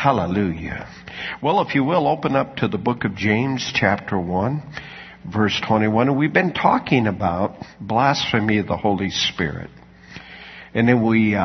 Hallelujah. Well, if you will, open up to the book of James, chapter 1, verse 21. And we've been talking about blasphemy of the Holy Spirit. And then we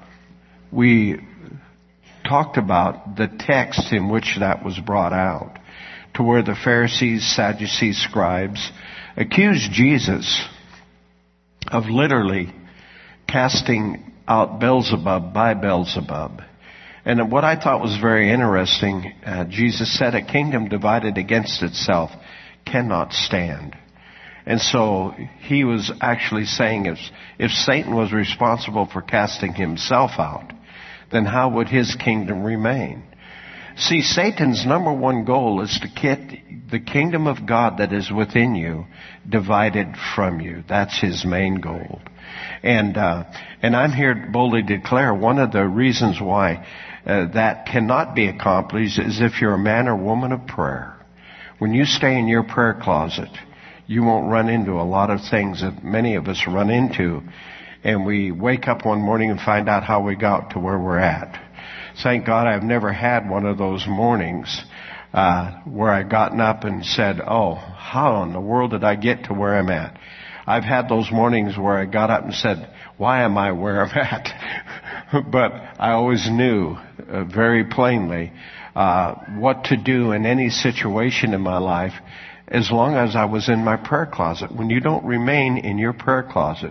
talked about the text in which that was brought out, to where the Pharisees, Sadducees, scribes accused Jesus of literally casting out Beelzebub by Beelzebub. And what I thought was very interesting, Jesus said, a kingdom divided against itself cannot stand. And so he was actually saying if Satan was responsible for casting himself out, then how would his kingdom remain? See, Satan's number one goal is to get the kingdom of God that is within you divided from you. That's his main goal. And I'm here to boldly declare one of the reasons why that cannot be accomplished is if you're a man or woman of prayer. When you stay in your prayer closet, you won't run into a lot of things that many of us run into, and we wake up one morning and find out how we got to where we're at. Thank God I've never had one of those mornings where I've gotten up and said, oh, how in the world did I get to where I'm at? I've had those mornings where I got up and said, why am I where I'm at? But I always knew very plainly what to do in any situation in my life as long as I was in my prayer closet. When you don't remain in your prayer closet,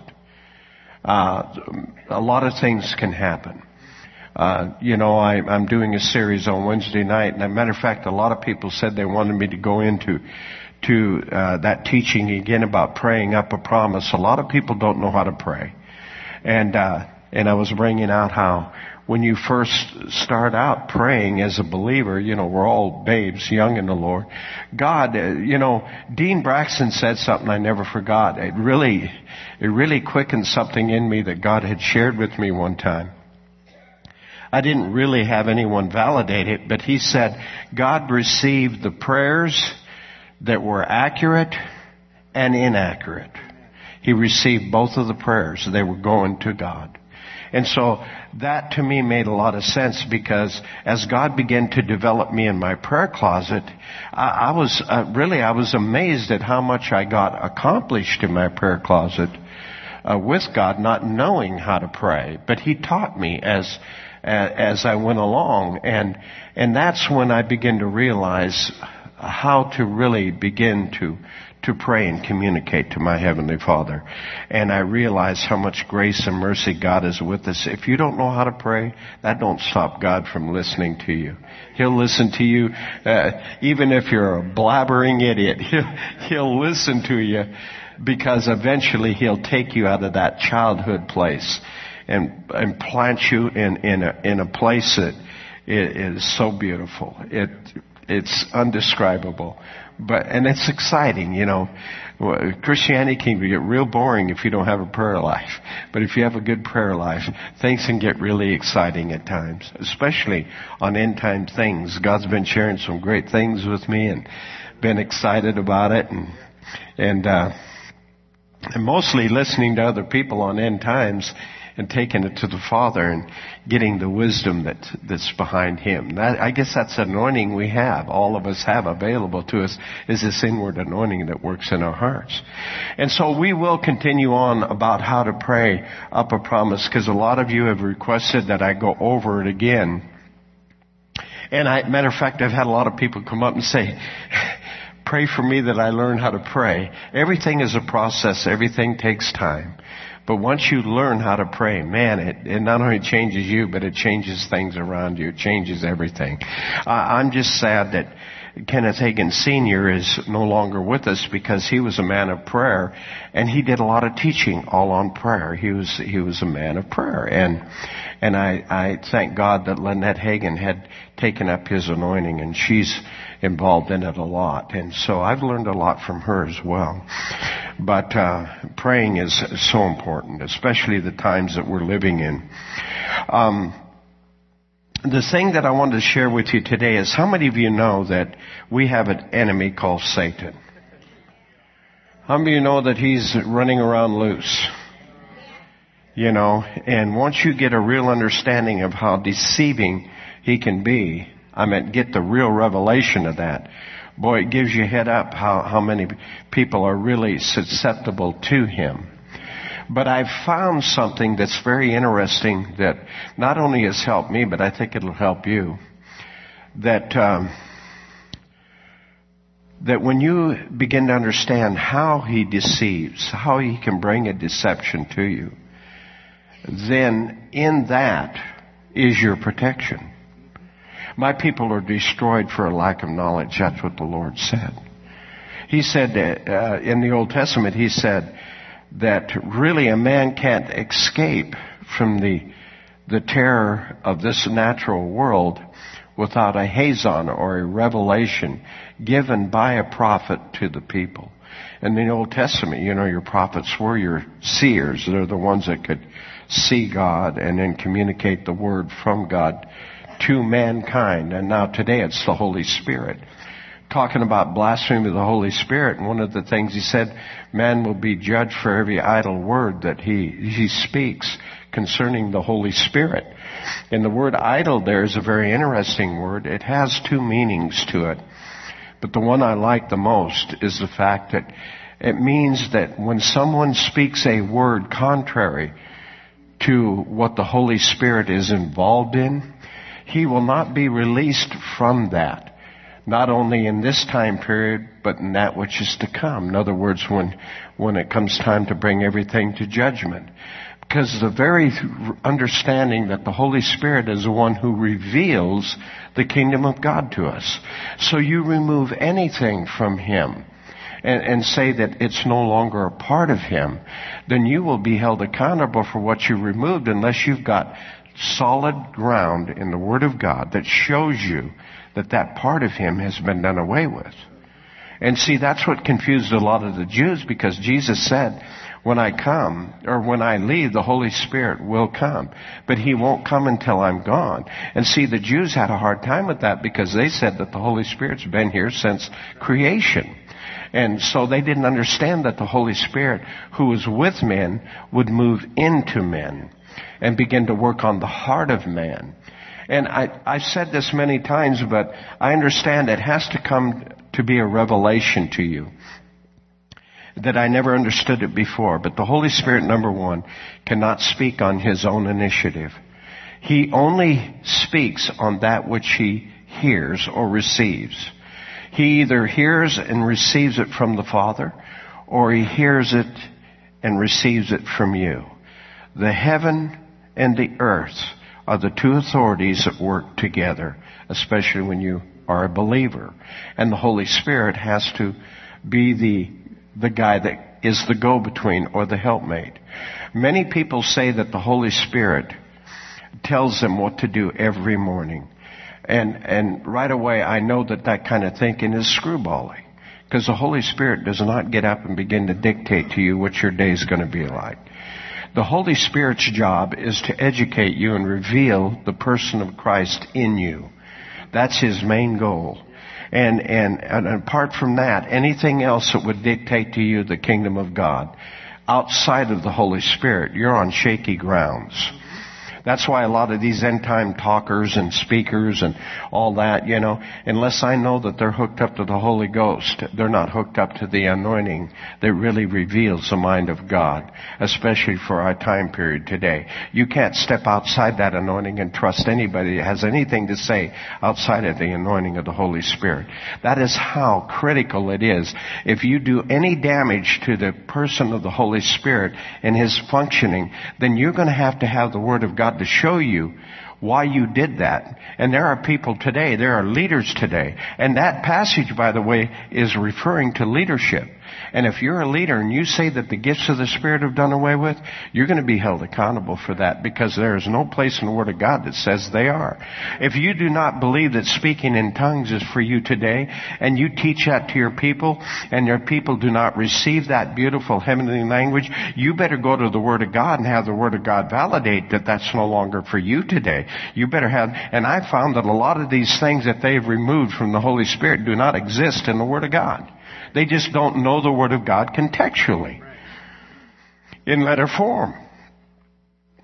a lot of things can happen. I'm doing a series on Wednesday night, and as a matter of fact, a lot of people said they wanted me to go into that teaching again about praying up a promise. A lot of people don't know how to pray. And I was bringing out how when you first start out praying as a believer, we're all babes, young in the Lord. God, Dean Braxton said something I never forgot. It really quickened something in me that God had shared with me one time. I didn't really have anyone validate it, but he said God received the prayers that were accurate and inaccurate. He received both of the prayers. They were going to God. And so that to me made a lot of sense, because as God began to develop me in my prayer closet, I was amazed at how much I got accomplished in my prayer closet with God, not knowing how to pray. But He taught me as I went along, and that's when I began to realize how to really begin to pray and communicate to my Heavenly Father. And I realize how much grace and mercy God is with us. If you don't know how to pray, that don't stop God from listening to you. He'll listen to you, even if you're a blabbering idiot. He'll listen to you, because eventually He'll take you out of that childhood place and plant you in a place that is so beautiful. It's undescribable. And it's exciting, Christianity can get real boring if you don't have a prayer life. But if you have a good prayer life, things can get really exciting at times, especially on end time things. God's been sharing some great things with me and been excited about it, and mostly listening to other people on end times and taking it to the Father and getting the wisdom that's behind Him. I guess that's an anointing we have, all of us have available to us, is this inward anointing that works in our hearts. And so we will continue on about how to pray up a promise, because a lot of you have requested that I go over it again. And matter of fact, I've had a lot of people come up and say, pray for me that I learn how to pray. Everything is a process. Everything takes time. But once you learn how to pray, man, it not only changes you, but it changes things around you. It changes everything. I'm just sad that Kenneth Hagin Sr. is no longer with us, because he was a man of prayer, and he did a lot of teaching all on prayer. He was a man of prayer. And I thank God that Lynette Hagin had taken up his anointing, and she's involved in it a lot. And so I've learned a lot from her as well. But praying is so important, especially the times that we're living in. The thing that I wanted to share with you today is, how many of you know that we have an enemy called Satan? How many of you know that he's running around loose? And once you get a real understanding of how deceiving he can be, I meant get the real revelation of that. Boy, it gives you a head up how many people are really susceptible to him. But I've found something that's very interesting that not only has helped me, but I think it'll help you. That when you begin to understand how he deceives, how he can bring a deception to you, then in that is your protection. My people are destroyed for a lack of knowledge. That's what the Lord said. He said in the Old Testament, he said that really a man can't escape from the terror of this natural world without a hazon or a revelation given by a prophet to the people. In the Old Testament, your prophets were your seers. They're the ones that could see God and then communicate the word from God to mankind. And now today it's the Holy Spirit. Talking about blasphemy of the Holy Spirit, and one of the things he said, man will be judged for every idle word that he speaks concerning the Holy Spirit. And the word idle there is a very interesting word. It has two meanings to it. But the one I like the most is the fact that it means that when someone speaks a word contrary to what the Holy Spirit is involved in, he will not be released from that. Not only in this time period, but in that which is to come. In other words, when it comes time to bring everything to judgment. Because the very understanding that the Holy Spirit is the one who reveals the kingdom of God to us. So you remove anything from him and say that it's no longer a part of him, then you will be held accountable for what you removed unless you've got solid ground in the Word of God that shows you that part of him has been done away with. And see, that's what confused a lot of the Jews, because Jesus said, when I come, or when I leave, the Holy Spirit will come. But he won't come until I'm gone. And see, the Jews had a hard time with that because they said that the Holy Spirit's been here since creation. And so they didn't understand that the Holy Spirit, who was with men, would move into men and begin to work on the heart of man. And I've said this many times, but I understand it has to come to be a revelation to you. That I never understood it before. But the Holy Spirit, number one, cannot speak on his own initiative. He only speaks on that which he hears or receives. He either hears and receives it from the Father, or he hears it and receives it from you. The heaven and the earth are the two authorities that work together, especially when you are a believer. And the Holy Spirit has to be the guy that is the go-between or the helpmate. Many people say that the Holy Spirit tells them what to do every morning. And right away I know that kind of thinking is screwballing. Because the Holy Spirit does not get up and begin to dictate to you what your day is going to be like. The Holy Spirit's job is to educate you and reveal the person of Christ in you. That's his main goal. And apart from that, anything else that would dictate to you the kingdom of God, outside of the Holy Spirit, you're on shaky grounds. That's why a lot of these end-time talkers and speakers and all that, unless I know that they're hooked up to the Holy Ghost, they're not hooked up to the anointing that really reveals the mind of God, especially for our time period today. You can't step outside that anointing and trust anybody that has anything to say outside of the anointing of the Holy Spirit. That is how critical it is. If you do any damage to the person of the Holy Spirit and his functioning, then you're going to have the Word of God to show you why you did that. And there are people today, there are leaders today. And that passage, by the way, is referring to leadership. And if you're a leader and you say that the gifts of the Spirit have done away with, you're going to be held accountable for that, because there is no place in the Word of God that says they are. If you do not believe that speaking in tongues is for you today, and you teach that to your people, and your people do not receive that beautiful heavenly language, you better go to the Word of God and have the Word of God validate that that's no longer for you today. You better have, and I found that a lot of these things that they've removed from the Holy Spirit do not exist in the Word of God. They just don't know the Word of God contextually, in letter form.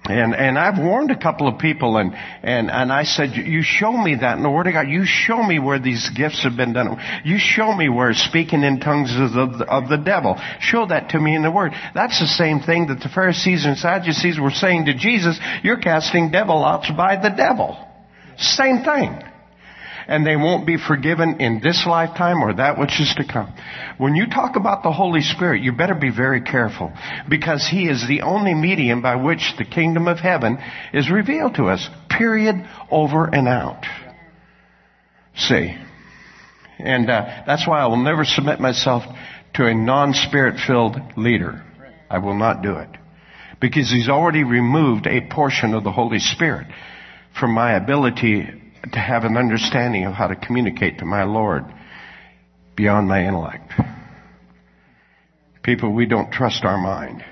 And I've warned a couple of people and I said, you show me that in the Word of God. You show me where these gifts have been done. You show me where speaking in tongues is of the devil. Show that to me in the Word. That's the same thing that the Pharisees and Sadducees were saying to Jesus. You're casting devil outs by the devil. Same thing. And they won't be forgiven in this lifetime or that which is to come. When you talk about the Holy Spirit, you better be very careful, because He is the only medium by which the kingdom of heaven is revealed to us. Period. Over and out. See? And that's why I will never submit myself to a non-spirit-filled leader. I will not do it. Because He's already removed a portion of the Holy Spirit from my ability to have an understanding of how to communicate to my Lord beyond my intellect. People, we don't trust our mind.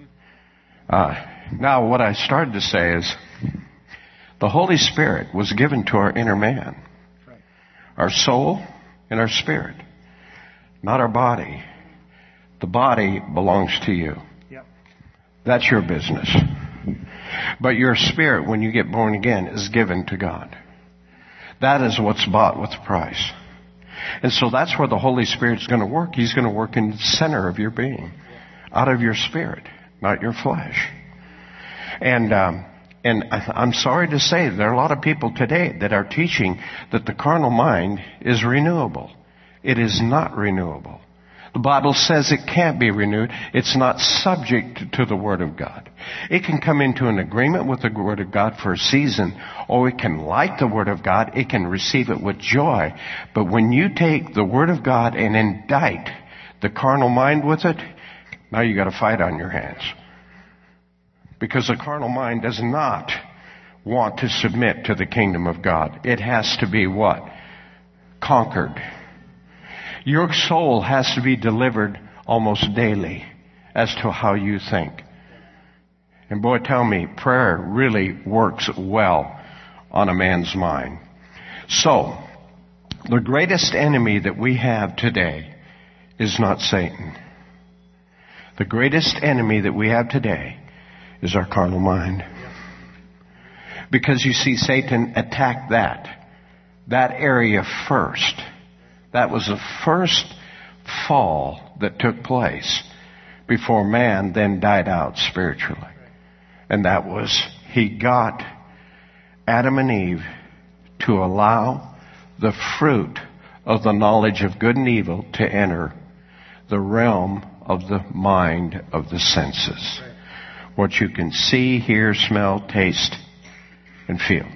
Now, what I started to say is, the Holy Spirit was given to our inner man, our soul and our spirit, not our body. The body belongs to you. That's your business. But your spirit, when you get born again, is given to God. That is what's bought with a price. And so that's where the Holy Spirit's going to work. He's going to work in the center of your being, out of your spirit, not your flesh. And I'm sorry to say there are a lot of people today that are teaching that the carnal mind is renewable. It is not renewable. The Bible says it can't be renewed. It's not subject to the Word of God. It can come into an agreement with the Word of God for a season, or it can like the Word of God. It can receive it with joy. But when you take the Word of God and indict the carnal mind with it, now you got a fight on your hands. Because the carnal mind does not want to submit to the kingdom of God. It has to be what? Conquered. Your soul has to be delivered almost daily as to how you think. And boy, tell me, prayer really works well on a man's mind. So, the greatest enemy that we have today is not Satan. The greatest enemy that we have today is our carnal mind. Because you see, Satan attacked that area first. That was the first fall that took place before man then died out spiritually. And that was, he got Adam and Eve to allow the fruit of the knowledge of good and evil to enter the realm of the mind of the senses. What you can see, hear, smell, taste, and feel.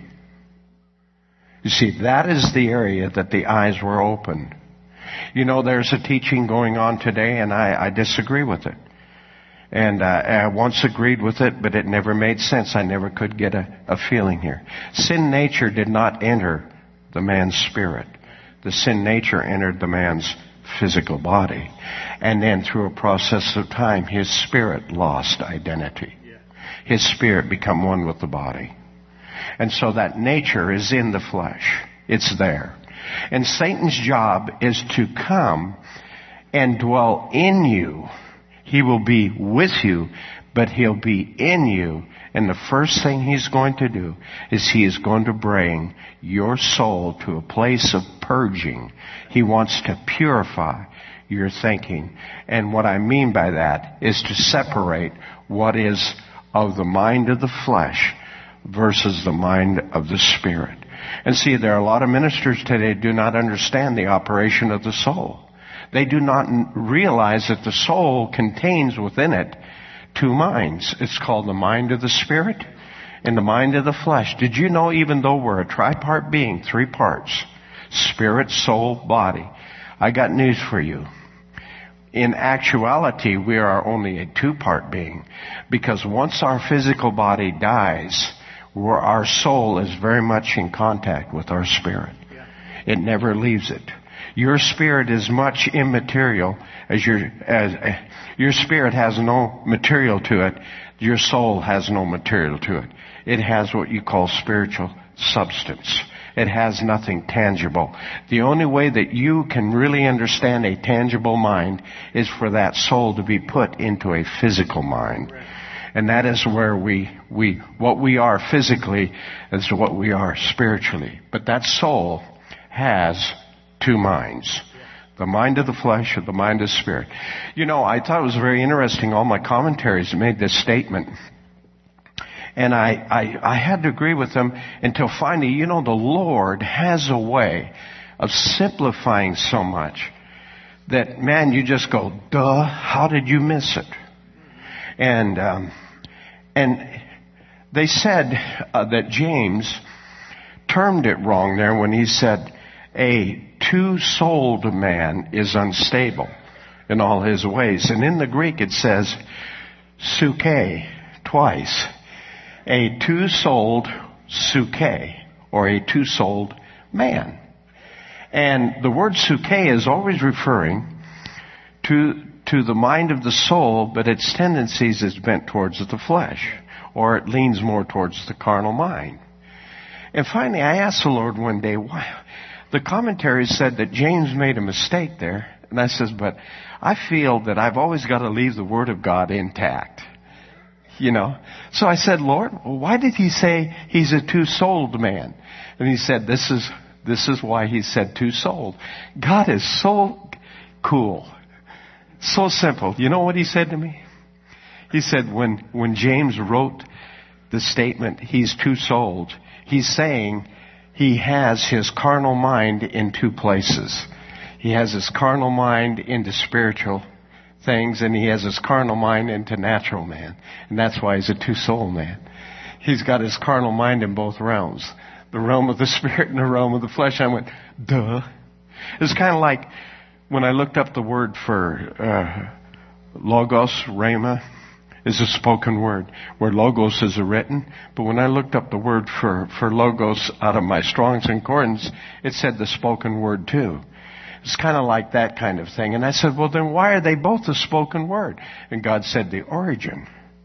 You see, that is the area that the eyes were opened. You know, there's a teaching going on today, and I disagree with it. And I once agreed with it, but it never made sense. I never could get a feeling here. Sin nature did not enter the man's spirit. The sin nature entered the man's physical body. And then through a process of time, his spirit lost identity. His spirit became one with the body. And so that nature is in the flesh. It's there. And Satan's job is to come and dwell in you. He will be with you, but he'll be in you. And the first thing he's going to do is he is going to bring your soul to a place of purging. He wants to purify your thinking. And what I mean by that is to separate what is of the mind of the flesh versus the mind of the spirit. And see, there are a lot of ministers today who do not understand the operation of the soul. They do not realize that the soul contains within it two minds. It's called the mind of the spirit and the mind of the flesh. Did you know, even though we're a tripart being, 3 parts, spirit, soul, body, I got news for you. In actuality, we are only a 2-part being, because once our physical body dies, our soul is very much in contact with our spirit. It never leaves it. Your spirit is much immaterial as your spirit has no material to it. Your soul has no material to it. It has what you call spiritual substance. It has nothing tangible. The only way that you can really understand a tangible mind is for that soul to be put into a physical mind. And that is where what we are physically is what we are spiritually. But that soul has two minds. The mind of the flesh or the mind of the spirit. You know, I thought it was very interesting. All my commentaries made this statement. And I had to agree with them until finally, you know, the Lord has a way of simplifying so much that, man, you just go, duh, how did you miss it? And they said that James termed it wrong there when he said, a two-souled man is unstable in all his ways. And in the Greek it says, suke, twice. A two-souled suke, or a two-souled man. And the word suke is always referring to the mind of the soul, but its tendencies is bent towards the flesh, or it leans more towards the carnal mind. And finally, I asked the Lord one day, why? The commentary said that James made a mistake there. And I says, but I feel that I've always got to leave the Word of God intact. You know? So I said, Lord, why did he say he's a two-souled man? And he said, this is why he said two-souled. God is so cool. So simple. You know what he said to me? He said when James wrote the statement, he's two-souled, he's saying he has his carnal mind in two places. He has his carnal mind into spiritual things, and he has his carnal mind into natural man. And that's why he's a two-soul man. He's got his carnal mind in both realms. The realm of the spirit and the realm of the flesh. I went, duh. It's kind of like when I looked up the word for logos, rhema, is a spoken word, where logos is a written. But when I looked up the word for logos out of my Strong's Concordance, it said the spoken word too. It's kind of like that kind of thing. And I said, well, then why are they both a spoken word? And God said, the origin.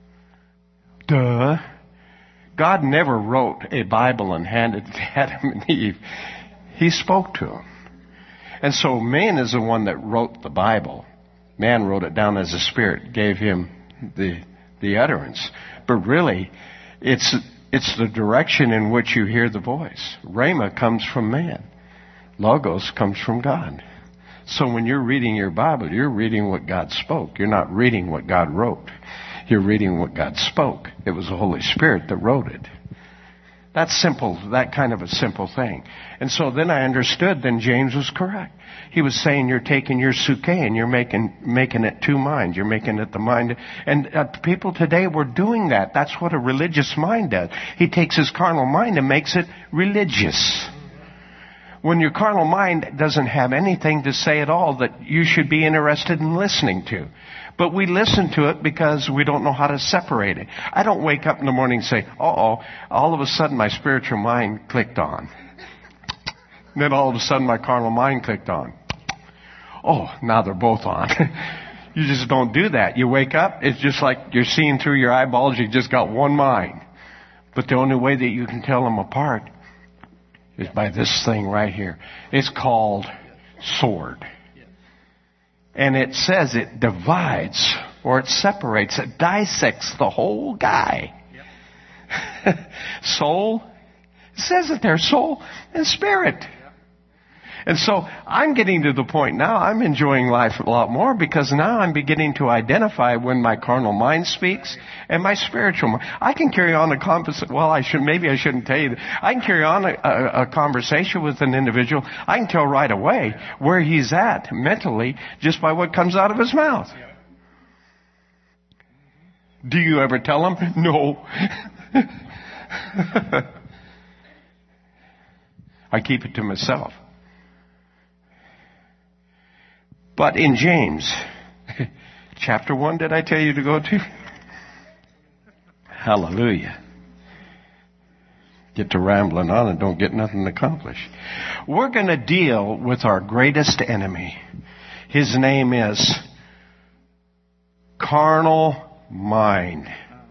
Duh. God never wrote a Bible and handed it to Adam and Eve. He spoke to them. And so man is the one that wrote the Bible. Man wrote it down as a spirit, gave him the utterance. But really, it's the direction in which you hear the voice. Rhema comes from man. Logos comes from God. So when you're reading your Bible, you're reading what God spoke. You're not reading what God wrote. You're reading what God spoke. It was the Holy Spirit that wrote it. That's simple, that kind of a simple thing. And so then I understood, then James was correct. He was saying you're taking your suke and you're making it two minds. You're making it the mind. And people today were doing that. That's what a religious mind does. He takes his carnal mind and makes it religious. When your carnal mind doesn't have anything to say at all that you should be interested in listening to. But we listen to it because we don't know how to separate it. I don't wake up in the morning and say, all of a sudden my spiritual mind clicked on. And then all of a sudden my carnal mind clicked on. Oh, now they're both on. You just don't do that. You wake up, it's just like you're seeing through your eyeballs, you just got one mind. But the only way that you can tell them apart is by this thing right here. It's called sword. And it says it divides or it separates, it dissects the whole guy. Yep. Soul, it says that there's soul and spirit. Yep. And so I'm getting to the point now, I'm enjoying life a lot more because now I'm beginning to identify when my carnal mind speaks and my spiritual mind. I can carry on a conversation, maybe I shouldn't tell you that. I can carry on a conversation with an individual. I can tell right away where he's at mentally just by what comes out of his mouth. Do you ever tell him? No. I keep it to myself. But in James, chapter 1, did I tell you to go to? Hallelujah. Get to rambling on and don't get nothing accomplished. We're going to deal with our greatest enemy. His name is carnal mind.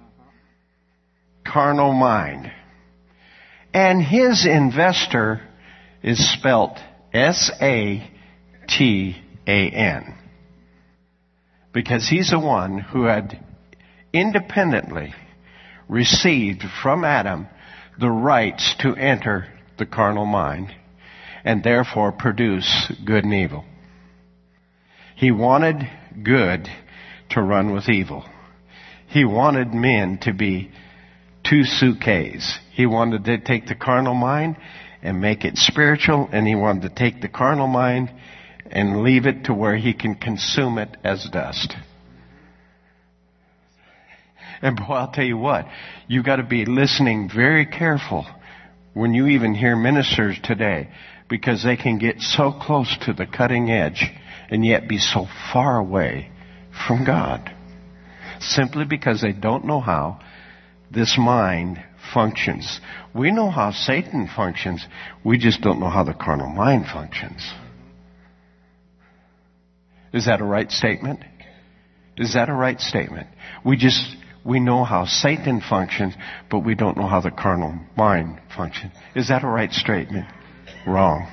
Carnal mind. And his investor is spelt Satan. Because he's the one who had independently received from Adam the rights to enter the carnal mind and therefore produce good and evil. He wanted good to run with evil. He wanted men to be two suitcases. He wanted to take the carnal mind and make it spiritual, and he wanted to take the carnal mind and leave it to where he can consume it as dust. And boy, I'll tell you what, you've got to be listening very careful when you even hear ministers today, because they can get so close to the cutting edge and yet be so far away from God. Simply because they don't know how this mind functions. We know how Satan functions. We just don't know how the carnal mind functions. Is that a right statement? Is that a right statement? We know how Satan functions, but we don't know how the carnal mind functions. Is that a right statement? Wrong.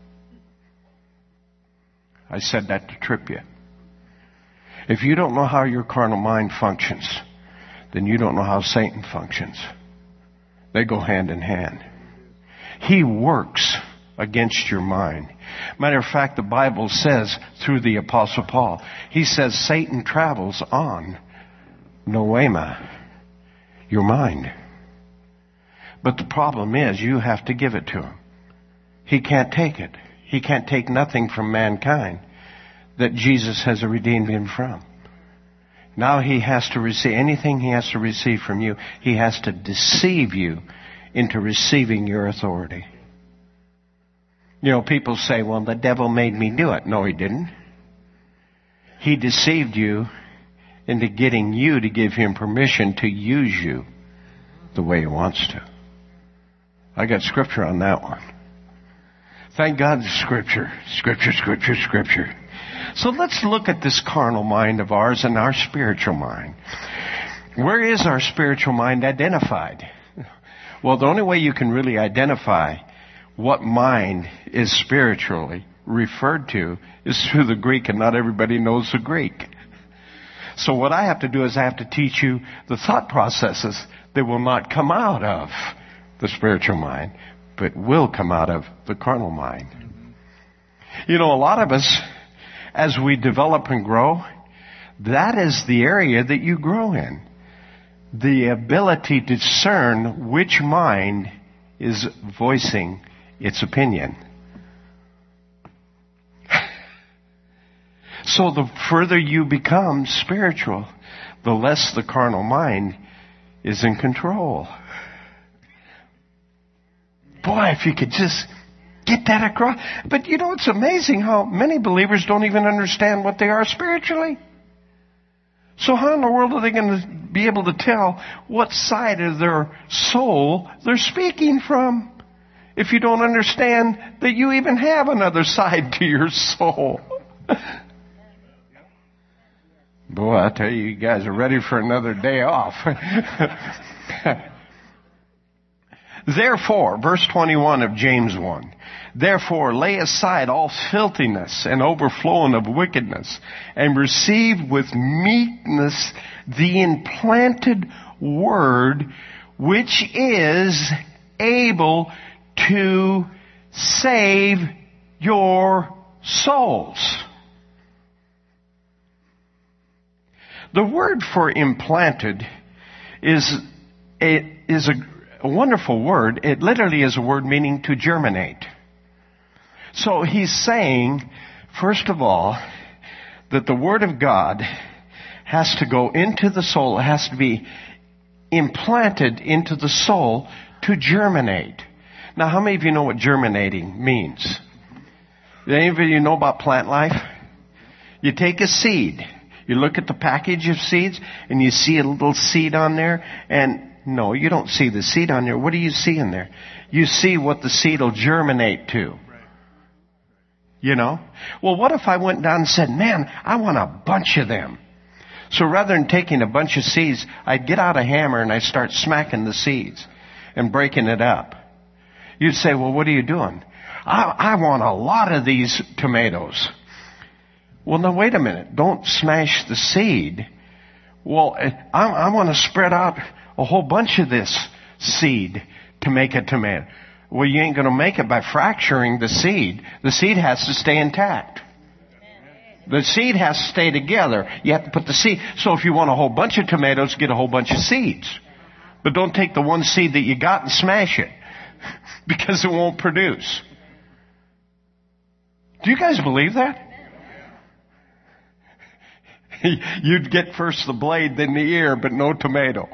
I said that to trip you. If you don't know how your carnal mind functions, then you don't know how Satan functions. They go hand in hand. He works against your mind. Matter of fact, the Bible says through the Apostle Paul, he says Satan travels on Noema, your mind. But the problem is you have to give it to him. He can't take it. He can't take nothing from mankind that Jesus has redeemed him from. Now he has to receive anything he has to receive from you. He has to deceive you into receiving your authority. You know, people say, well, the devil made me do it. No, he didn't. He deceived you into getting you to give him permission to use you the way he wants to. I got scripture on that one. Thank God the scripture. Scripture, scripture, scripture. So let's look at this carnal mind of ours and our spiritual mind. Where is our spiritual mind identified? Well, the only way you can really identify what mind is spiritually referred to is through the Greek, and not everybody knows the Greek. So what I have to do is I have to teach you the thought processes that will not come out of the spiritual mind, but will come out of the carnal mind. You know, a lot of us, as we develop and grow, that is the area that you grow in. The ability to discern which mind is voicing its opinion. So the further you become spiritual, the less the carnal mind is in control. Boy, if you could just get that across. But you know, it's amazing how many believers don't even understand what they are spiritually. So how in the world are they going to be able to tell what side of their soul they're speaking from if you don't understand that you even have another side to your soul? Boy, I tell you guys are ready for another day off. Therefore, verse 21 of James 1, therefore lay aside all filthiness and overflowing of wickedness, and receive with meekness the implanted word, which is able to save your souls. The word for implanted is a wonderful word. It literally is a word meaning to germinate. So he's saying, first of all, that the Word of God has to go into the soul. It has to be implanted into the soul to germinate. Now, how many of you know what germinating means? Do any of you know about plant life? You take a seed. You look at the package of seeds and you see a little seed on there, and no, you don't see the seed on there. What do you see in there? You see what the seed will germinate to. You know? Well, what if I went down and said, man, I want a bunch of them. So rather than taking a bunch of seeds, I'd get out a hammer and I'd start smacking the seeds and breaking it up. You'd say, well, what are you doing? I want a lot of these tomatoes. Well, now wait a minute. Don't smash the seed. Well, I want to spread out a whole bunch of this seed to make a tomato. Well, you ain't going to make it by fracturing the seed. The seed has to stay intact. The seed has to stay together. You have to put the seed. So if you want a whole bunch of tomatoes, get a whole bunch of seeds. But don't take the one seed that you got and smash it, because it won't produce. Do you guys believe that? You'd get first the blade, then the ear, but no tomato.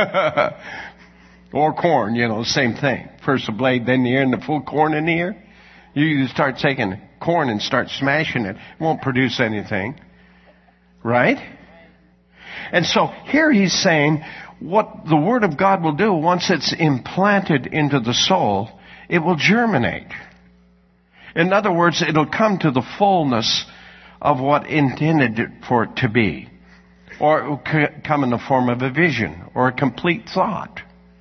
Or corn, same thing. First the blade, then the ear, and the full corn in the ear. You start taking corn and start smashing it. It won't produce anything. Right? And so here he's saying what the Word of God will do once it's implanted into the soul, it will germinate. In other words, it'll come to the fullness of what intended for it to be. Or it will come in the form of a vision or a complete thought.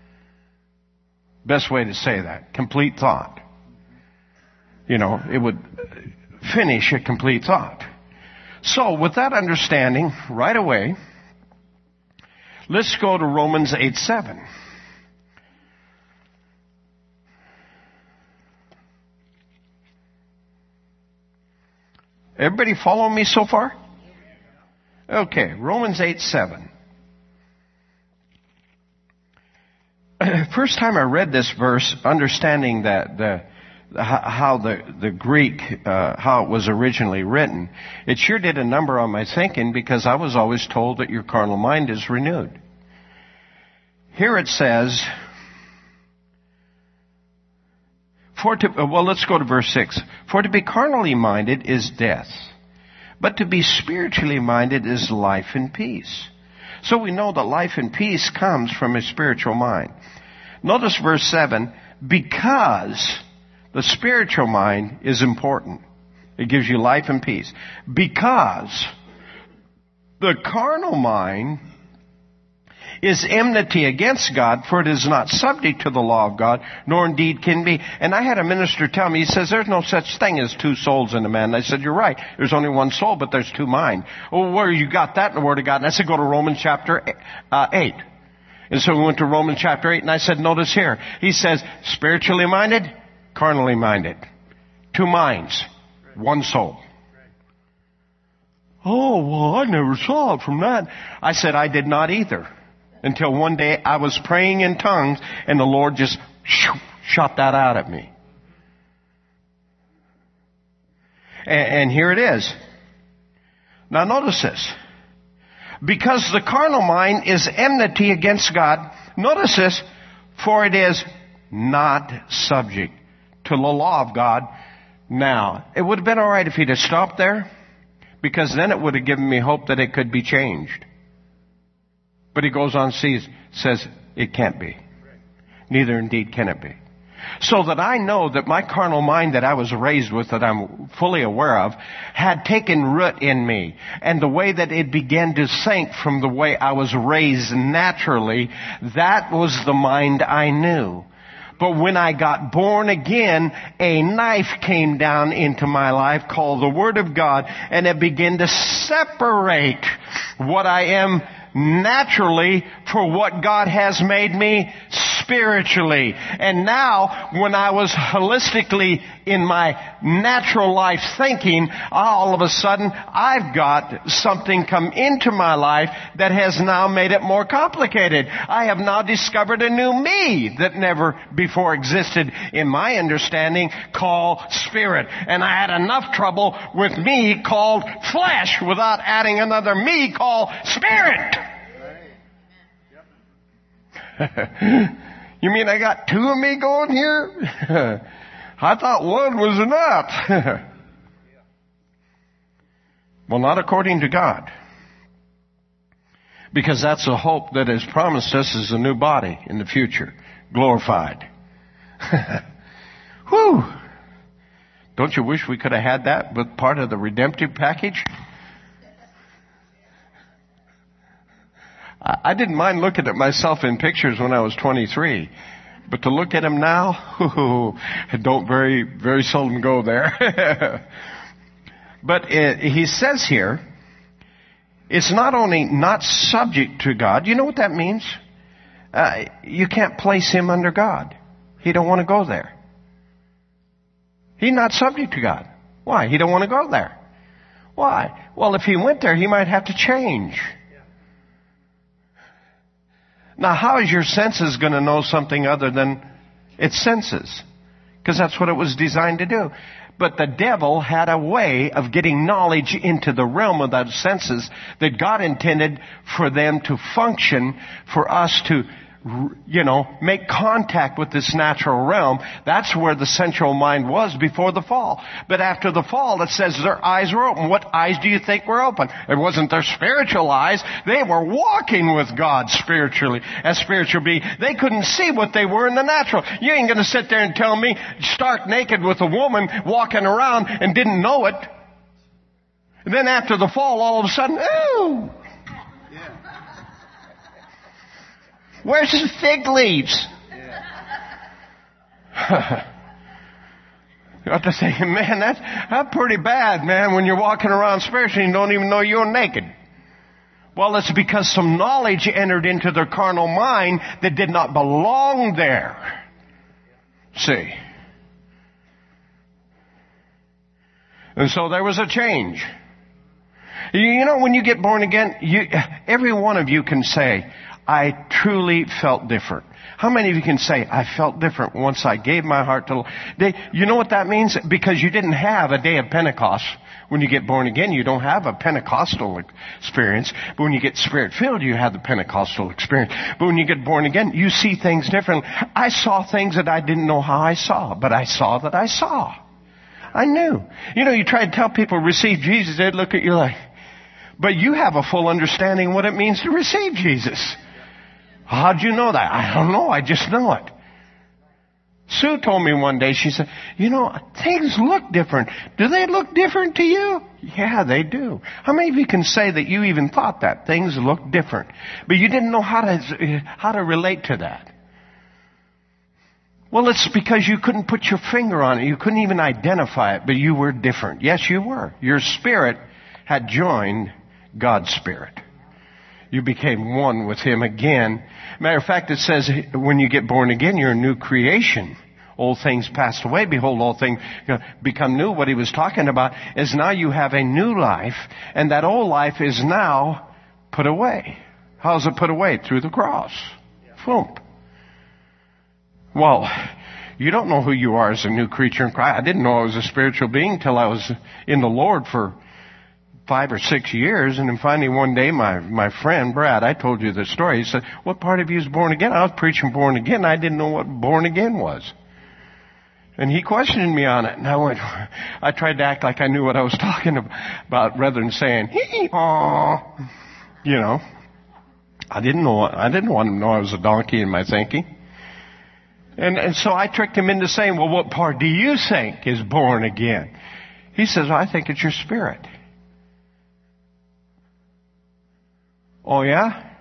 Best way to say that, complete thought. It would finish a complete thought. So, with that understanding, right away, let's go to Romans 8:7. Everybody follow me so far? Okay, Romans 8:7. First time I read this verse, understanding that how the Greek, how it was originally written, it sure did a number on my thinking, because I was always told that your carnal mind is renewed. Here it says, let's go to verse 6. For to be carnally minded is death, but to be spiritually minded is life and peace. So we know that life and peace comes from a spiritual mind. Notice verse 7, because the spiritual mind is important. It gives you life and peace. Because the carnal mind is enmity against God, for it is not subject to the law of God, nor indeed can be. And I had a minister tell me, he says, there's no such thing as two souls in a man. And I said, you're right. There's only one soul, but there's two minds. Oh, where you got that in the Word of God? And I said, go to Romans chapter 8. And so we went to Romans chapter 8, and I said, notice here. He says, spiritually minded, carnally minded. Two minds, one soul. Oh, well, I never saw it from that. I said, I did not either. Until one day I was praying in tongues, and the Lord just shot that out at me. And here it is. Now notice this. Because the carnal mind is enmity against God, notice this, for it is not subject to the law of God. Now, it would have been all right if he'd have stopped there, because then it would have given me hope that it could be changed. But he goes on, says, it can't be. Neither indeed can it be. So that I know that my carnal mind that I was raised with, that I'm fully aware of, had taken root in me. And the way that it began to sink from the way I was raised naturally, that was the mind I knew. But when I got born again, a knife came down into my life called the Word of God, and it began to separate what I am naturally for what God has made me spiritually. And now, when I was holistically in my natural life thinking, all of a sudden, I've got something come into my life that has now made it more complicated. I have now discovered a new me that never before existed in my understanding, called spirit. And I had enough trouble with me called flesh without adding another me called spirit. You mean I got two of me going here? I thought one was enough. Well, not according to God. Because that's a hope that is promised us as a new body in the future. Glorified. Whew. Don't you wish we could have had that with part of the redemptive package? I didn't mind looking at myself in pictures when I was 23. But to look at them now, don't very seldom go there. But he says here, It's not only not subject to God. You know what that means? You can't place him under God. He don't want to go there. He's not subject to God. Why? He don't want to go there. Why? Well, if he went there, he might have to change. Now, how is your senses going to know something other than its senses? Because that's what it was designed to do. But the devil had a way of getting knowledge into the realm of those senses that God intended for them to function, for us to, make contact with this natural realm. That's where the central mind was before the fall. But after the fall, it says their eyes were open. What eyes do you think were open? It wasn't their spiritual eyes. They were walking with God spiritually, as spiritual beings. They couldn't see what they were in the natural. You ain't going to sit there and tell me stark naked with a woman walking around and didn't know it. And then after the fall, all of a sudden, ooh! Where's his fig leaves? You have to say, man, that's pretty bad, man, when you're walking around spiritually and don't even know you're naked. Well, it's because some knowledge entered into their carnal mind that did not belong there. See? And so there was a change. You know, when you get born again, every one of you can say, I truly felt different. How many of you can say, I felt different once I gave my heart to... You know what that means? Because you didn't have a day of Pentecost. When you get born again, you don't have a Pentecostal experience. But when you get Spirit-filled, you have the Pentecostal experience. But when you get born again, you see things differently. I saw things that I didn't know how I saw, but I saw that I saw. I knew. You know, you try to tell people receive Jesus, they'd look at you like... But you have a full understanding of what it means to receive Jesus. How'd you know that? I don't know. I just know it. Sue told me one day, she said, things look different. Do they look different to you? Yeah, they do. How many of you can say that you even thought that things look different, but you didn't know how to relate to that? Well, it's because you couldn't put your finger on it. You couldn't even identify it, but you were different. Yes, you were. Your spirit had joined God's spirit. You became one with him again. Matter of fact, it says when you get born again, you're a new creation. Old things passed away. Behold, all things become new. What he was talking about is now you have a new life, and that old life is now put away. How's it put away? Through the cross. Boom. Well, you don't know who you are as a new creature in Christ. I didn't know I was a spiritual being till I was in the Lord for 5 or 6 years, and then finally one day my friend Brad, I told you the story, he said, what part of you is born again? I was preaching born again. I didn't know what born again was. And he questioned me on it, and I tried to act like I knew what I was talking about rather than saying, I didn't want him to know I was a donkey in my thinking. And so I tricked him into saying, well, what part do you think is born again? He says, I think it's your spirit. Oh, yeah?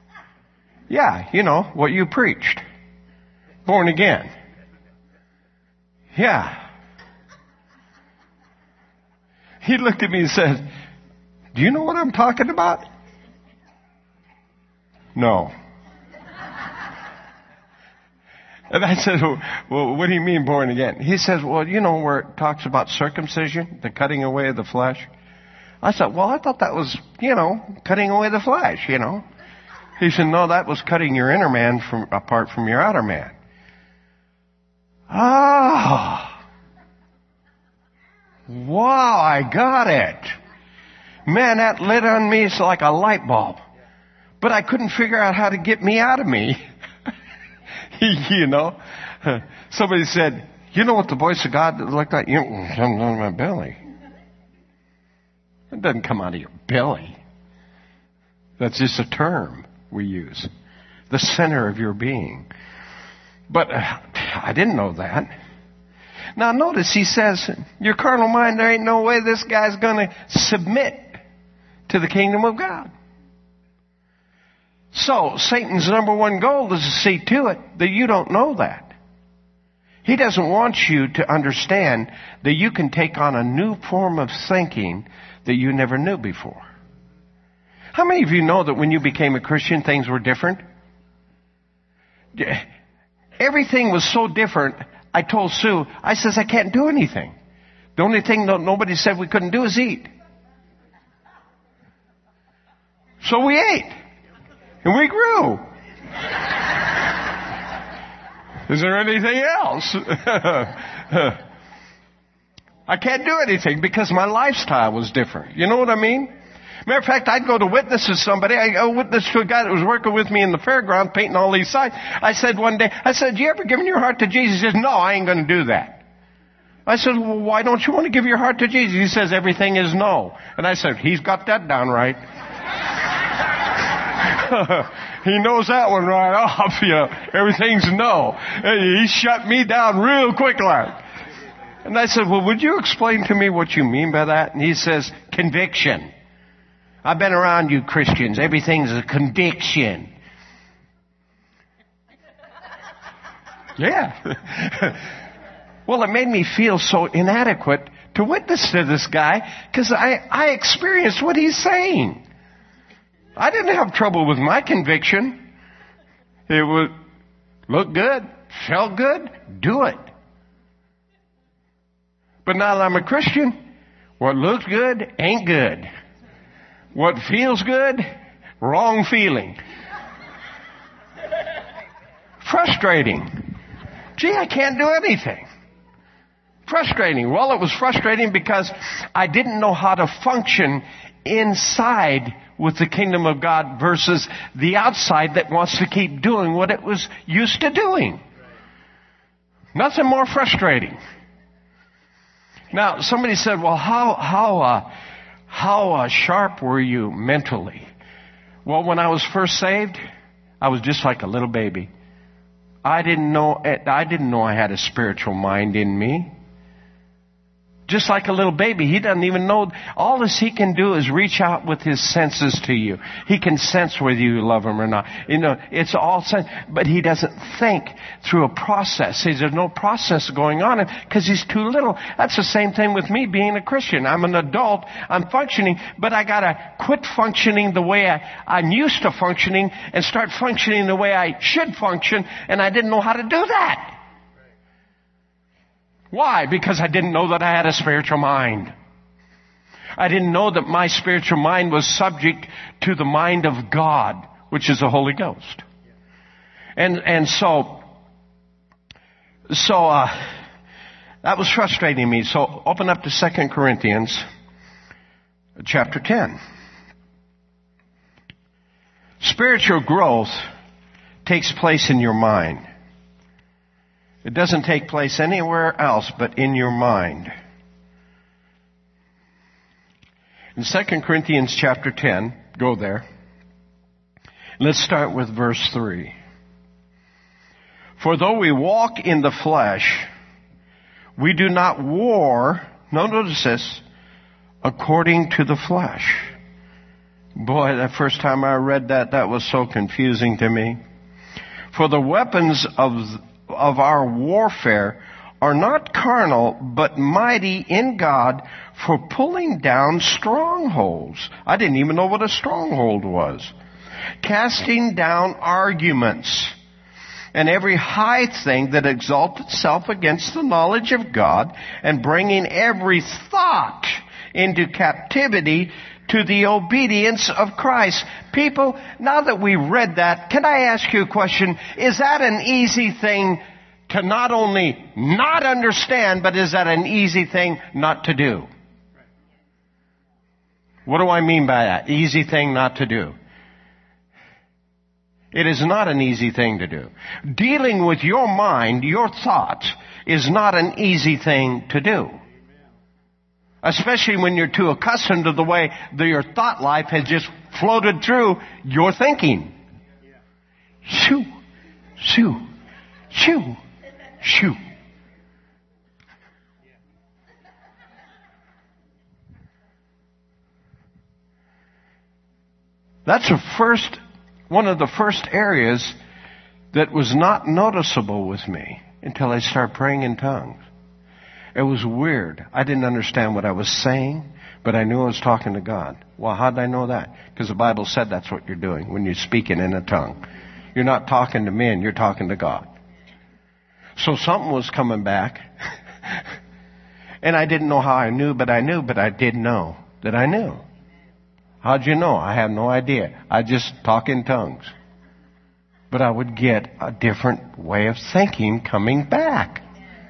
Yeah, what you preached. Born again. Yeah. He looked at me and said, do you know what I'm talking about? No. And I said, well, what do you mean born again? He says, well, where it talks about circumcision, the cutting away of the flesh. I said, well, I thought that was, cutting away the flesh, He said, no, that was cutting your inner man apart from your outer man. Ah. Wow, I got it. Man, that lit on me like a light bulb. But I couldn't figure out how to get me out of me. Somebody said, you know what the voice of God looked like? Something on my belly. It doesn't come out of your belly. That's just a term we use. The center of your being. But I didn't know that. Now notice he says, your carnal mind, there ain't no way this guy's going to submit to the kingdom of God. So Satan's number one goal is to see to it that you don't know that. He doesn't want you to understand that you can take on a new form of thinking that you never knew before. How many of you know that when you became a Christian, things were different? Everything was so different. I told Sue, I says, I can't do anything. The only thing that nobody said we couldn't do is eat. So we ate. And we grew. Is there anything else? I can't do anything because my lifestyle was different. You know what I mean? Matter of fact, I'd go to witness to somebody. I go witness to a guy that was working with me in the fairground painting all these signs. I said one day, you ever given your heart to Jesus? He says, no, I ain't going to do that. I said, well, why don't you want to give your heart to Jesus? He says, everything is no. And I said, he's got that down right. He knows that one right off. You know, everything's no. He shut me down real quick like. And I said, well, would you explain to me what you mean by that? And he says, conviction. I've been around you Christians. Everything's a conviction. Yeah. Well, it made me feel so inadequate to witness to this guy because I experienced what he's saying. I didn't have trouble with my conviction. It would look good, felt good, do it. But now that I'm a Christian, what looks good ain't good. What feels good, wrong feeling. Frustrating. Gee, I can't do anything. Frustrating. Well, it was frustrating because I didn't know how to function inside with the kingdom of God versus the outside that wants to keep doing what it was used to doing. Nothing more frustrating. Now, somebody said, well, how sharp were you mentally? Well, when I was first saved, I was just like a little baby. I didn't know I had a spiritual mind in me. Just like a little baby, he doesn't even know. All this he can do is reach out with his senses to you. He can sense whether you love him or not. You know, it's all sense, but he doesn't think through a process. There's no process going on because he's too little. That's the same thing with me being a Christian. I'm an adult. I'm functioning, but I gotta quit functioning the way I'm used to functioning and start functioning the way I should function, and I didn't know how to do that. Why? Because I didn't know that I had a spiritual mind. I didn't know that my spiritual mind was subject to the mind of God, which is the Holy Ghost. And so that was frustrating me. So open up to 2 Corinthians chapter 10. Spiritual growth takes place in your mind. It doesn't take place anywhere else but in your mind. In 2 Corinthians chapter 10, go there. Let's start with verse 3. For though we walk in the flesh, we do not war, notice this, according to the flesh. Boy, the first time I read that was so confusing to me. For the weapons of our warfare are not carnal, but mighty in God for pulling down strongholds. I didn't even know what a stronghold was. Casting down arguments and every high thing that exalts itself against the knowledge of God, and bringing every thought into captivity to the obedience of Christ. People, now that we read that, can I ask you a question? Is that an easy thing to not only not understand, but is that an easy thing not to do? What do I mean by that? Easy thing not to do. It is not an easy thing to do. Dealing with your mind, your thoughts, is not an easy thing to do. Especially when you're too accustomed to the way your thought life has just floated through your thinking. Shoo, shoo, shoo, shoo. That's one of the first areas that was not noticeable with me until I started praying in tongues. It was weird. I didn't understand what I was saying, But I knew I was talking to God. Well, how did I know that? Because the Bible said that's what you're doing when you're speaking in a tongue. You're not talking to men, you're talking to God. So something was coming back. And I didn't know how I knew, but I did know that I knew. How'd you know? I have no idea. I just talk in tongues. But I would get a different way of thinking coming back.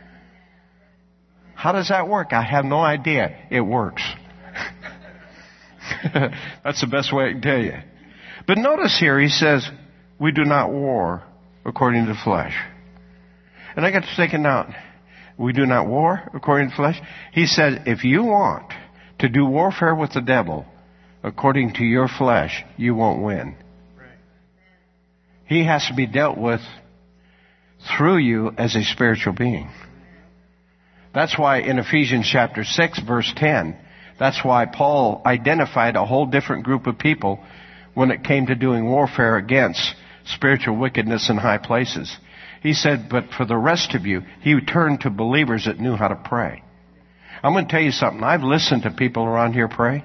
How does that work? I have no idea. It works. That's the best way I can tell you. But notice here, he says, we do not war according to the flesh. And I got to thinking now, we do not war according to the flesh. He said, if you want to do warfare with the devil according to your flesh, you won't win. He has to be dealt with through you as a spiritual being. That's why in Ephesians chapter 6, verse 10, that's why Paul identified a whole different group of people when it came to doing warfare against spiritual wickedness in high places. He said, but for the rest of you, he turned to believers that knew how to pray. I'm going to tell you something. I've listened to people around here pray.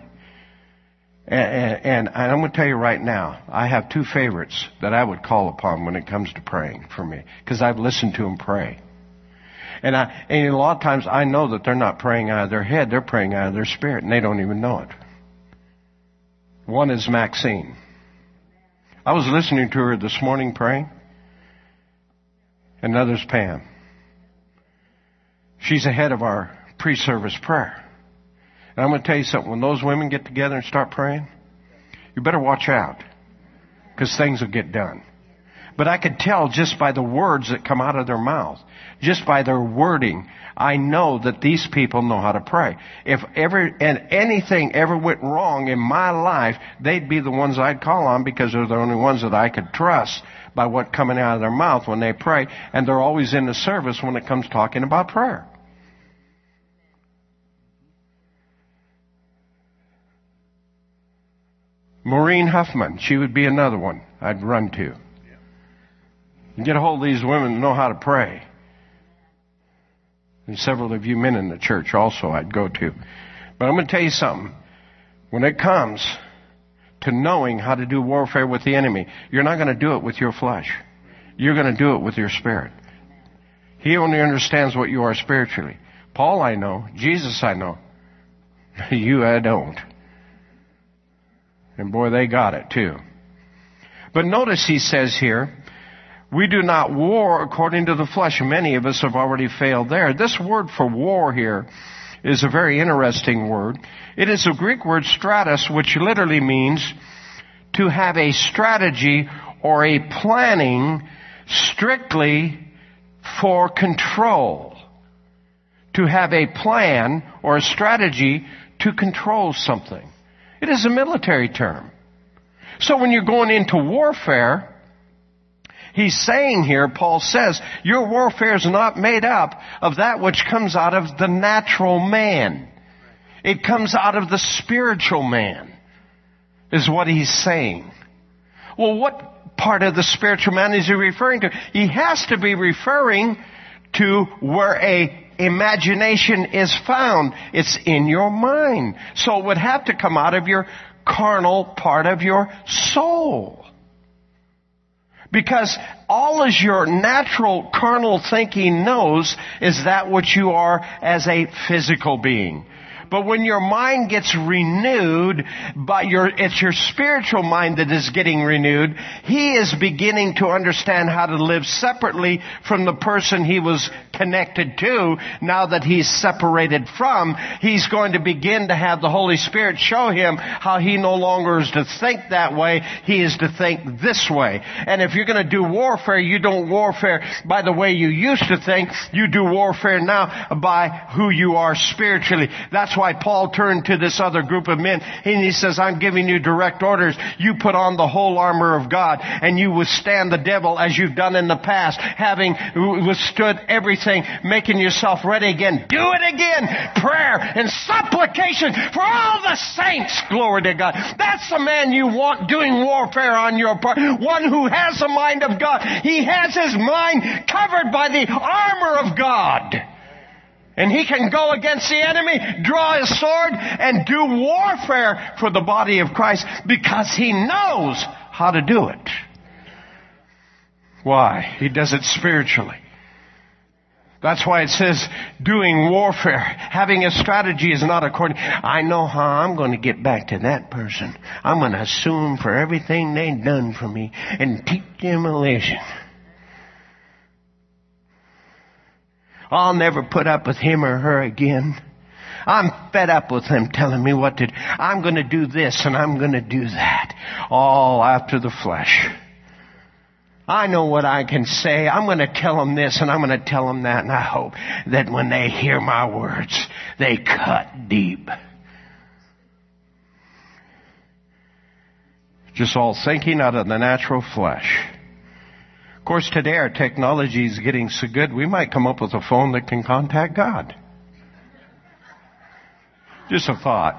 And I'm going to tell you right now, I have two favorites that I would call upon when it comes to praying for me. Because I've listened to them pray. And a lot of times I know that they're not praying out of their head, they're praying out of their spirit, and they don't even know it. One is Maxine. I was listening to her this morning praying. Another's Pam. She's the head of our pre-service prayer. And I'm going to tell you something. When those women get together and start praying, you better watch out. Because things will get done. But I could tell just by the words that come out of their mouth, just by their wording, I know that these people know how to pray. If anything ever went wrong in my life, they'd be the ones I'd call on because they're the only ones that I could trust by what coming out of their mouth when they pray. And they're always in the service when it comes talking about prayer. Maureen Huffman, she would be another one I'd run to. And get a hold of these women that know how to pray. And several of you men in the church also I'd go to. But I'm going to tell you something. When it comes to knowing how to do warfare with the enemy, you're not going to do it with your flesh. You're going to do it with your spirit. He only understands what you are spiritually. Paul I know. Jesus I know. You I don't. And boy, they got it too. But notice he says here, we do not war according to the flesh. Many of us have already failed there. This word for war here is a very interesting word. It is a Greek word stratus, which literally means to have a strategy or a planning strictly for control. To have a plan or a strategy to control something. It is a military term. So when you're going into warfare, he's saying here, Paul says, your warfare is not made up of that which comes out of the natural man. It comes out of the spiritual man, is what he's saying. Well, what part of the spiritual man is he referring to? He has to be referring to where a imagination is found. It's in your mind. So it would have to come out of your carnal part of your soul. Because all as your natural carnal thinking knows is that which you are as a physical being. But when your mind gets renewed, it's your spiritual mind that is getting renewed. He is beginning to understand how to live separately from the person he was connected to. Now that he's separated from, he's going to begin to have the Holy Spirit show him how he no longer is to think that way. He is to think this way. And if you're going to do warfare, you don't warfare by the way you used to think. You do warfare now by who you are spiritually. That's why Paul turned to this other group of men and he says, I'm giving you direct orders. You put on the whole armor of God and you withstand the devil as you've done in the past, having withstood everything, making yourself ready again. Do it again. Prayer and supplication for all the saints. Glory to God. That's the man you want doing warfare on your part. One who has the mind of God. He has his mind covered by the armor of God. And he can go against the enemy, draw his sword, and do warfare for the body of Christ because he knows how to do it. Why? He does it spiritually. That's why it says doing warfare. Having a strategy is not according. I know how I'm going to get back to that person. I'm going to sue them for everything they've done for me and teach them a lesson. I'll never put up with him or her again. I'm fed up with them telling me what to do. I'm going to do this and I'm going to do that. All after the flesh. I know what I can say. I'm going to tell them this and I'm going to tell them that. And I hope that when they hear my words, they cut deep. Just all thinking out of the natural flesh. Of course, today our technology is getting so good, we might come up with a phone that can contact God. Just a thought.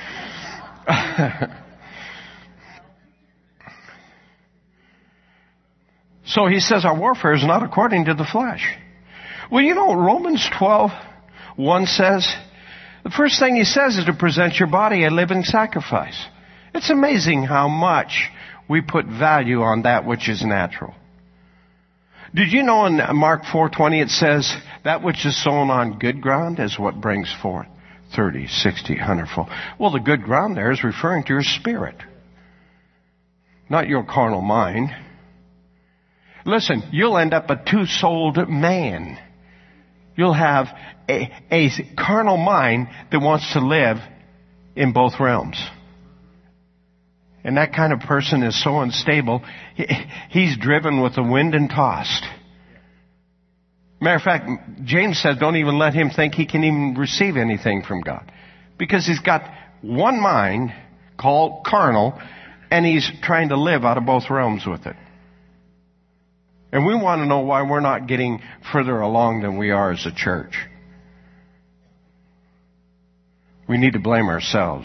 So he says our warfare is not according to the flesh. Well, you know what Romans 12:1 says? The first thing he says is to present your body a living sacrifice. It's amazing how much we put value on that which is natural. Did you know in Mark 4:20 it says, that which is sown on good ground is what brings forth 30, 60, 100-fold. Well, the good ground there is referring to your spirit, not your carnal mind. Listen, you'll end up a two-souled man. You'll have a carnal mind that wants to live in both realms. And that kind of person is so unstable, he's driven with the wind and tossed. Matter of fact, James says don't even let him think he can even receive anything from God. Because he's got one mind called carnal, and he's trying to live out of both realms with it. And we want to know why we're not getting further along than we are as a church. We need to blame ourselves.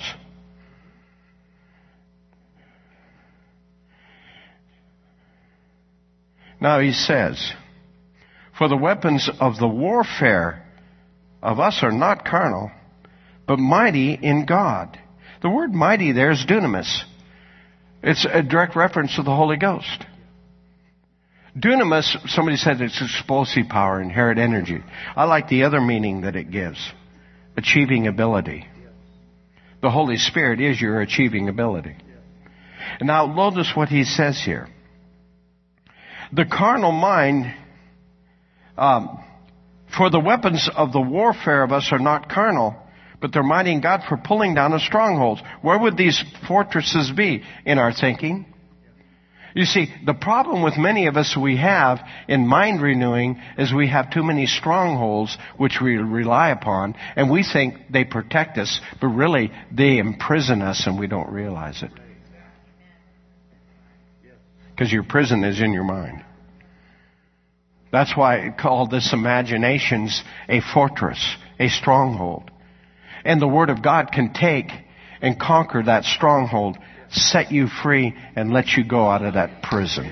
Now he says, for the weapons of the warfare of us are not carnal, but mighty in God. The word mighty there is dunamis. It's a direct reference to the Holy Ghost. Dunamis, somebody said it's explosive power, inherent energy. I like the other meaning that it gives. Achieving ability. The Holy Spirit is your achieving ability. And now notice what he says here. The carnal mind, for the weapons of the warfare of us are not carnal, but they're mighty in God for pulling down of strongholds. Where would these fortresses be? In our thinking. You see, the problem with many of us we have in mind renewing is we have too many strongholds which we rely upon, and we think they protect us, but really they imprison us and we don't realize it. Because your prison is in your mind. That's why I call this imaginations a fortress, a stronghold. And the Word of God can take and conquer that stronghold, set you free, and let you go out of that prison.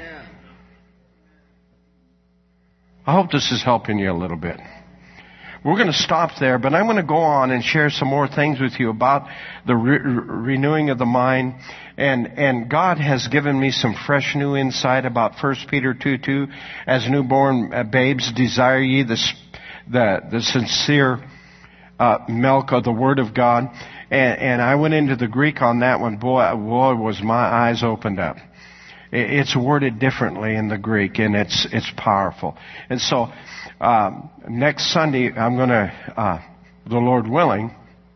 I hope this is helping you a little bit. We're going to stop there, but I'm going to go on and share some more things with you about the renewing of the mind. And God has given me some fresh new insight about 1 Peter 2:2. As newborn babes, desire ye the sincere milk of the Word of God. And I went into the Greek on that one. Boy, was my eyes opened up. It's worded differently in the Greek, and it's powerful. And so, next Sunday, I'm going to, the Lord willing.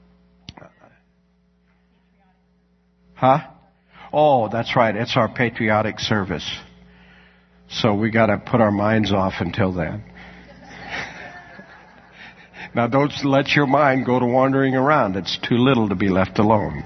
Huh? Oh, that's right. It's our patriotic service. So we got to put our minds off until then. Now, don't let your mind go to wandering around. It's too little to be left alone.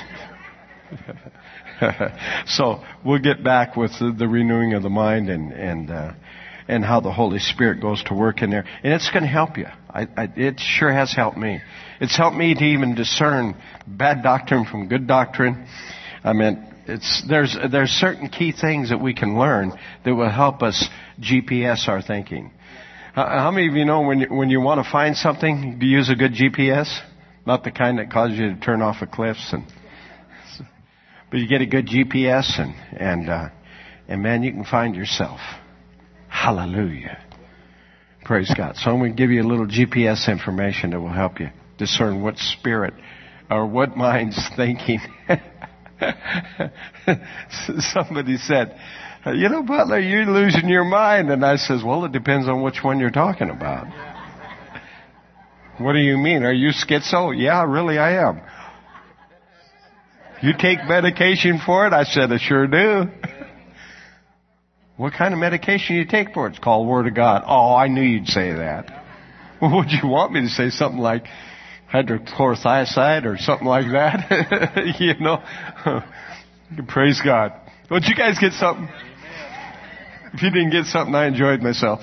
So we'll get back with the renewing of the mind and how the Holy Spirit goes to work in there, and it's going to help you. It sure has helped me. It's helped me to even discern bad doctrine from good doctrine. I mean, there's certain key things that we can learn that will help us GPS our thinking. How many of you know when you want to find something, you use a good GPS? Not the kind that causes you to turn off of cliffs, but you get a good GPS and man, you can find yourself. Hallelujah. Praise God. So I'm going to give you a little GPS information that will help you discern what spirit or what mind's thinking. Somebody said, Butler, you're losing your mind. And I says, well, it depends on which one you're talking about. What do you mean? Are you schizo? Yeah, really I am. You take medication for it? I said, I sure do. What kind of medication you take for it? It's called Word of God. Oh, I knew you'd say that. Would you want me to say something like hydrochlorothiazide or something like that? Praise God. Don't you guys get something? If you didn't get something, I enjoyed myself.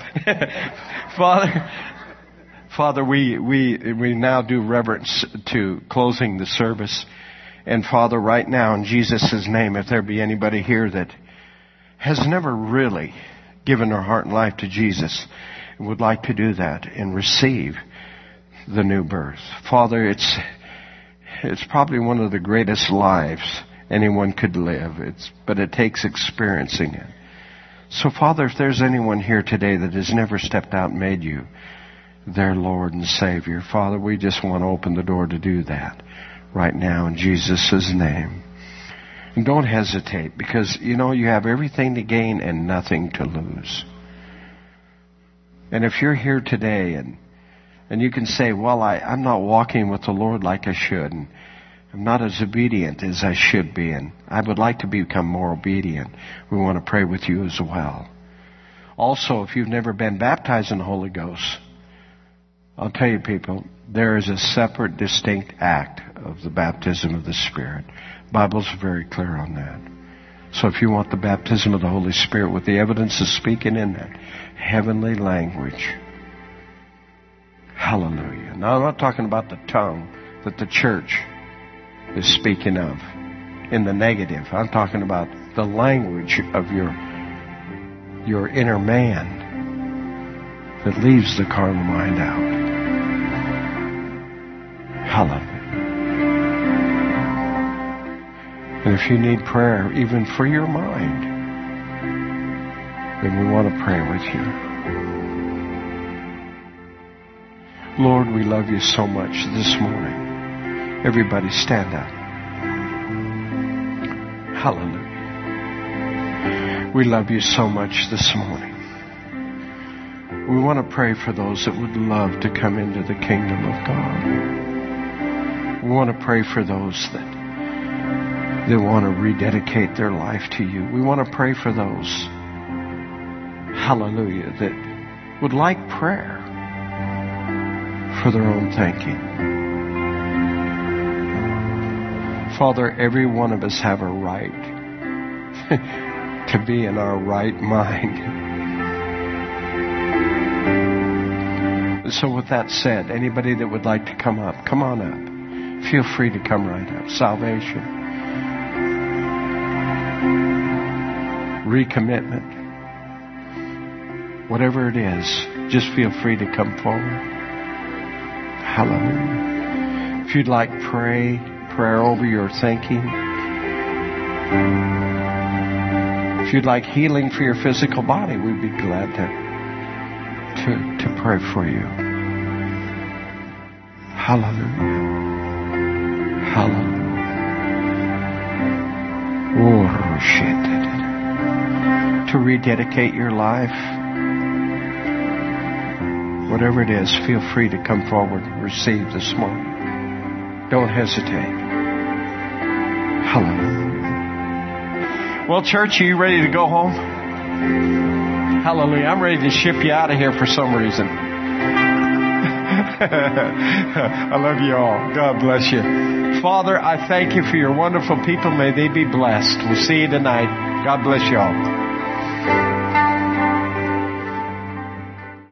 Father, we now do reverence to closing the service. And Father, right now in Jesus' name, if there be anybody here that has never really given their heart and life to Jesus and would like to do that and receive the new birth. Father, it's probably one of the greatest lives anyone could live. But it takes experiencing it. So Father, if there's anyone here today that has never stepped out and made you their Lord and Savior, Father, we just want to open the door to do that right now in Jesus' name. And don't hesitate, because you have everything to gain and nothing to lose. And if you're here today and you can say, well, I'm not walking with the Lord like I should, and I'm not as obedient as I should be, and I would like to become more obedient, we want to pray with you as well. Also, if you've never been baptized in the Holy Ghost, I'll tell you people, there is a separate, distinct act of the baptism of the Spirit. The Bible's very clear on that. So if you want the baptism of the Holy Spirit with the evidence of speaking in that heavenly language, hallelujah. Now I'm not talking about the tongue that the church is speaking of in the negative. I'm talking about the language of your inner man that leaves the carnal mind out. Hallelujah. And if you need prayer, even for your mind, then we want to pray with you. Lord, we love you so much this morning. Everybody stand up. Hallelujah. We love you so much this morning. We want to pray for those that would love to come into the kingdom of God. We want to pray for those that want to rededicate their life to you. We want to pray for those, hallelujah, that would like prayer for their own thinking. Father, every one of us have a right to be in our right mind. So with that said, anybody that would like to come up, come on up. Feel free to come right up. Salvation. Recommitment. Whatever it is, just feel free to come forward. Hallelujah. If you'd like prayer over your thinking. If you'd like healing for your physical body, we'd be glad to pray for you. Hallelujah. Hallelujah. Oh, shit. To rededicate your life, whatever it is, feel free to come forward and receive this morning. Don't hesitate. Hallelujah. Well, church, are you ready to go home? Hallelujah. I'm ready to ship you out of here for some reason. I love you all. God bless you. Father, I thank you for your wonderful people. May they be blessed. We'll see you tonight. God bless you all.